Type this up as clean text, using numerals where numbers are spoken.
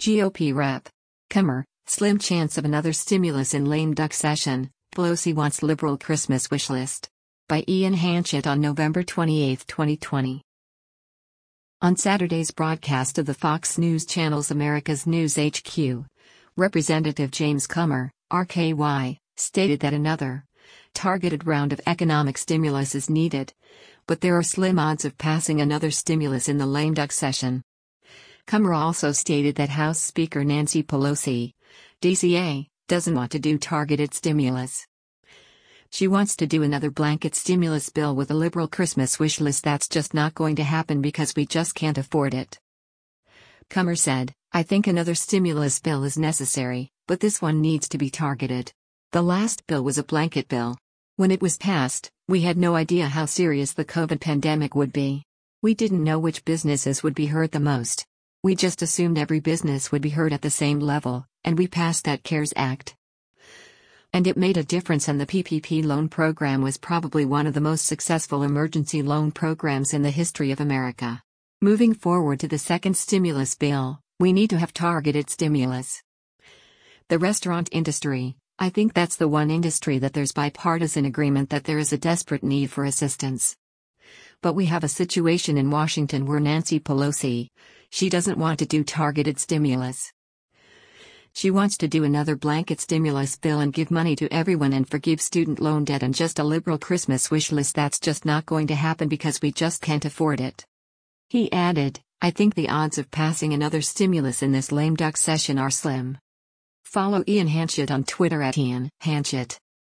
GOP Rep. Comer, slim chance of another stimulus in lame duck session, Pelosi wants liberal Christmas wish list. By Ian Hanchett on November 28, 2020. On Saturday's broadcast of the Fox News Channel's America's News HQ, Representative James Comer, RKY, stated that another targeted round of economic stimulus is needed, but there are slim odds of passing another stimulus in the lame duck session. Comer also stated that House Speaker Nancy Pelosi, DCA, doesn't want to do targeted stimulus. She wants to do another blanket stimulus bill with a liberal Christmas wish list. That's just not going to happen because we just can't afford it. Comer said, I think another stimulus bill is necessary, but this one needs to be targeted. The last bill was a blanket bill. When it was passed, we had no idea how serious the COVID pandemic would be. We didn't know which businesses would be hurt the most. We just assumed every business would be hurt at the same level, and we passed that CARES Act. And it made a difference, and the PPP loan program was probably one of the most successful emergency loan programs in the history of America. Moving forward to the second stimulus bill, we need to have targeted stimulus. The restaurant industry, I think that's the one industry that there's bipartisan agreement that there is a desperate need for assistance. But we have a situation in Washington where Nancy Pelosi, she doesn't want to do targeted stimulus. She wants to do another blanket stimulus bill and give money to everyone and forgive student loan debt and just a liberal Christmas wish list. That's just not going to happen because we just can't afford it. He added, I think the odds of passing another stimulus in this lame duck session are slim. Follow Ian Hanchett on Twitter @Ian Hanchett.